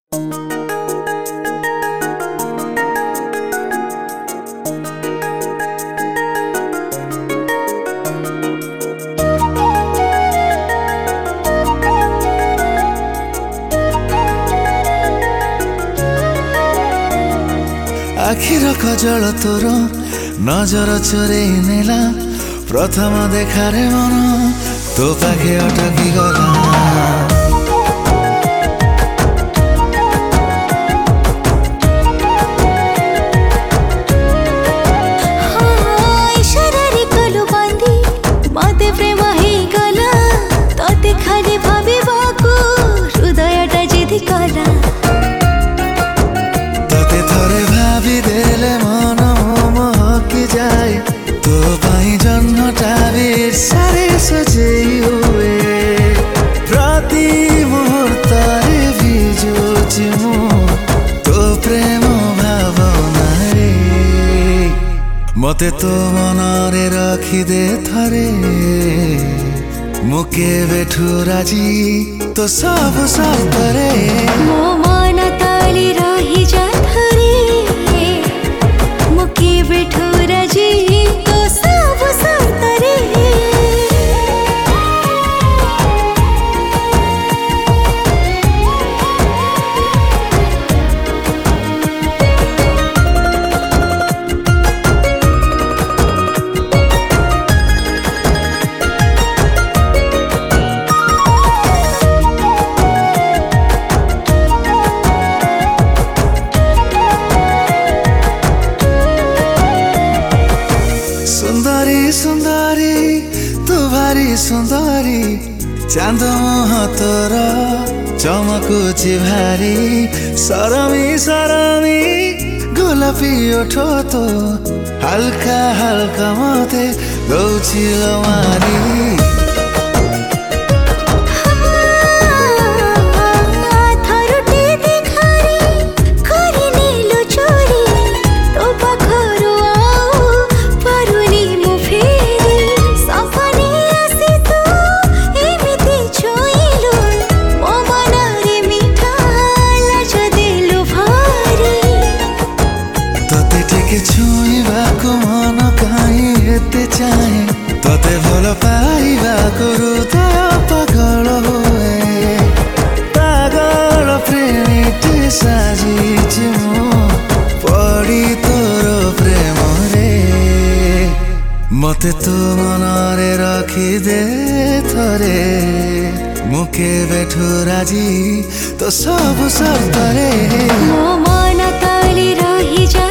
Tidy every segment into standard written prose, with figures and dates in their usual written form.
आखिर कजल तोर नजर चोरेई नेला प्रथम देखारे मन तो पाखे अटकी गला। मते तो मनरे रखी दे थरे मुके बेठू राजी तो सब सतरे मो मन ताली रही जा थरे मुके बेठू राजी तो सब सतरे। सुंदरी तू भारी सुंदरी चांद मुह तोर चमकुची भारी सरमी सरमी गोलापी ओठो तो हल्का हल्का मते दौची मारी। छुईबाको मन कहीं एते चाहे तते भल पाइबाको हृदय पागल हुए पागल प्रेमीटे साजिछि मु पड़ी तोर प्रेम रे मते तो मनरे रखी दे थरे मुके बेठू राजी तो सब सतरे मो मन ताली रही जा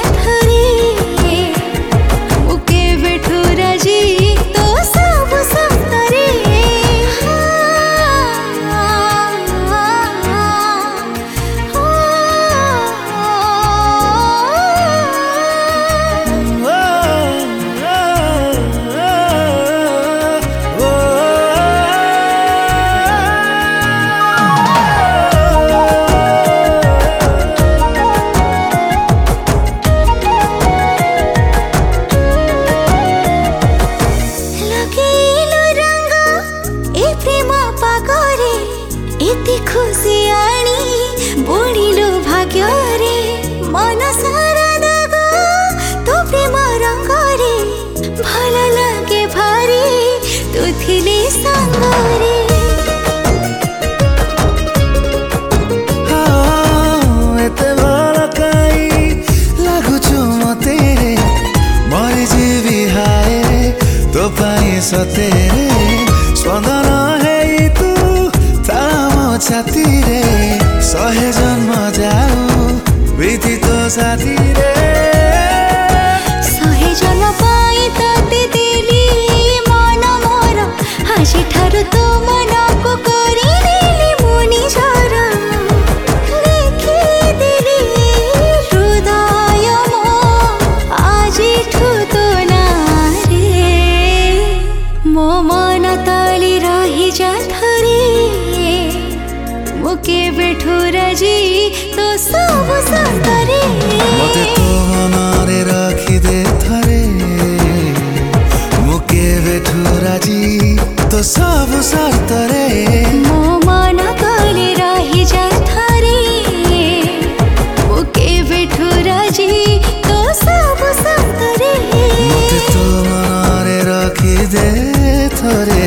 खुशी आनी बुणिलु भाग्य रे मन सारा दाग तो प्रेम रंग रे भल लगे भारी तू थिले संग रे। एते भल काई लागुछु मते मरि जीवी हाय तो पाई सते स्पंदन है तू छाती रे सहे जन्म जाऊ बीती तो साथी रे सहे जन्म पाई तते देली मन मोर आजि ठारु तो मन को करी देली मुनि झर देखि देली हृदय मो आजि ठु तो ना रे मो मन ताली रही जा थरे मुके बेठू राजी तो सब सतरे मते तो मनरे रखी दे थरे मुके बेठू राजी तो सब सतरे मो मन ताली रही जा थरे थोरे